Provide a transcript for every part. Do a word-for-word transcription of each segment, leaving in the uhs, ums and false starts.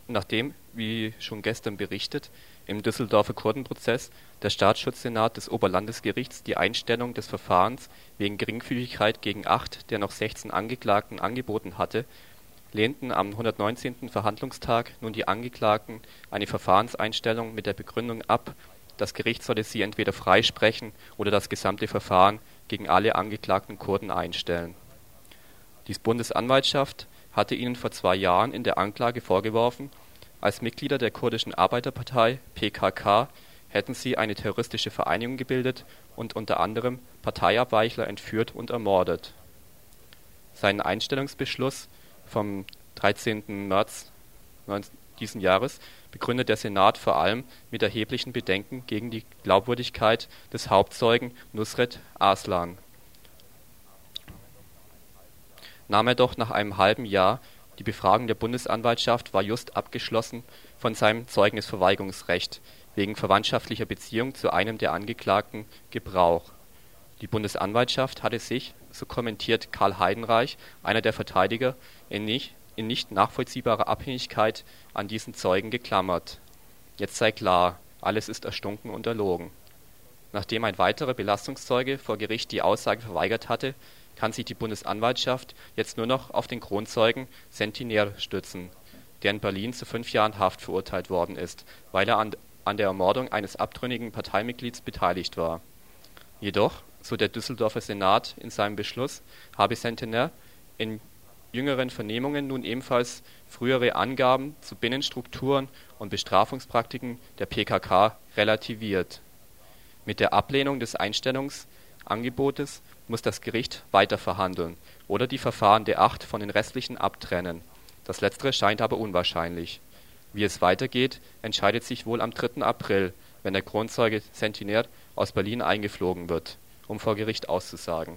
Nachdem, wie schon gestern berichtet, im Düsseldorfer Kurdenprozess der Staatsschutzsenat des Oberlandesgerichts die Einstellung des Verfahrens wegen Geringfügigkeit gegen acht der noch sechzehn Angeklagten angeboten hatte, lehnten am hundertneunzehnten Verhandlungstag nun die Angeklagten eine Verfahrenseinstellung mit der Begründung ab, das Gericht solle sie entweder freisprechen oder das gesamte Verfahren gegen alle angeklagten Kurden einstellen. Die Bundesanwaltschaft hatte ihnen vor zwei Jahren in der Anklage vorgeworfen, als Mitglieder der kurdischen Arbeiterpartei P K K hätten sie eine terroristische Vereinigung gebildet und unter anderem Parteiabweichler entführt und ermordet. Seinen Einstellungsbeschluss vom dreizehnten März diesen Jahres begründet der Senat vor allem mit erheblichen Bedenken gegen die Glaubwürdigkeit des Hauptzeugen Nusret Arslan. Nahm er doch nach einem halben Jahr, die Befragung der Bundesanwaltschaft war just abgeschlossen, von seinem Zeugnisverweigerungsrecht wegen verwandtschaftlicher Beziehung zu einem der Angeklagten Gebrauch. Die Bundesanwaltschaft hatte sich, so kommentiert Karl Heidenreich, einer der Verteidiger, in nicht, in nicht nachvollziehbarer Abhängigkeit an diesen Zeugen geklammert. Jetzt sei klar, alles ist erstunken und erlogen. Nachdem ein weiterer Belastungszeuge vor Gericht die Aussage verweigert hatte, kann sich die Bundesanwaltschaft jetzt nur noch auf den Kronzeugen Sentiner stützen, der in Berlin zu fünf Jahren Haft verurteilt worden ist, weil er an, an der Ermordung eines abtrünnigen Parteimitglieds beteiligt war. Jedoch, so der Düsseldorfer Senat in seinem Beschluss, habe Sentiner in jüngeren Vernehmungen nun ebenfalls frühere Angaben zu Binnenstrukturen und Bestrafungspraktiken der P K K relativiert. Mit der Ablehnung des Einstellungsangebotes muss das Gericht weiter verhandeln oder die Verfahren der Acht von den restlichen abtrennen. Das Letztere scheint aber unwahrscheinlich. Wie es weitergeht, entscheidet sich wohl am dritten April, wenn der Kronzeuge Sentiner aus Berlin eingeflogen wird, um vor Gericht auszusagen.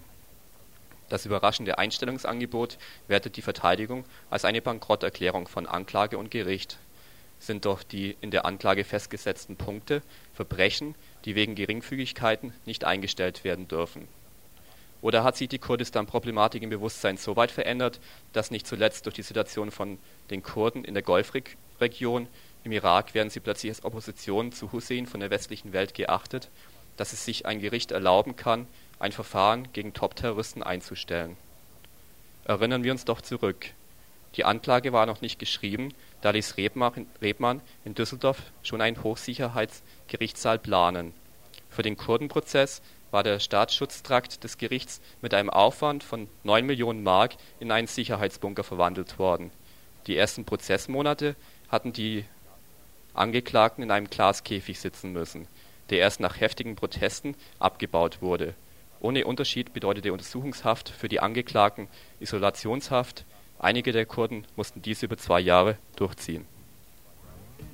Das überraschende Einstellungsangebot wertet die Verteidigung als eine Bankrotterklärung von Anklage und Gericht. Sind doch die in der Anklage festgesetzten Punkte Verbrechen, die wegen Geringfügigkeiten nicht eingestellt werden dürfen? Oder hat sich die Kurdistan-Problematik im Bewusstsein so weit verändert, dass nicht zuletzt durch die Situation von den Kurden in der Golfregion im Irak werden sie plötzlich als Opposition zu Hussein von der westlichen Welt geachtet, dass es sich ein Gericht erlauben kann, ein Verfahren gegen Top-Terroristen einzustellen? Erinnern wir uns doch zurück. Die Anklage war noch nicht geschrieben, da ließ Rebmann in Düsseldorf schon einen Hochsicherheitsgerichtssaal planen. Für den Kurdenprozess war der Staatsschutztrakt des Gerichts mit einem Aufwand von neun Millionen Mark in einen Sicherheitsbunker verwandelt worden. Die ersten Prozessmonate hatten die Angeklagten in einem Glaskäfig sitzen müssen, der erst nach heftigen Protesten abgebaut wurde. Ohne Unterschied bedeutete Untersuchungshaft für die Angeklagten Isolationshaft. Einige der Kurden mussten dies über zwei Jahre durchziehen.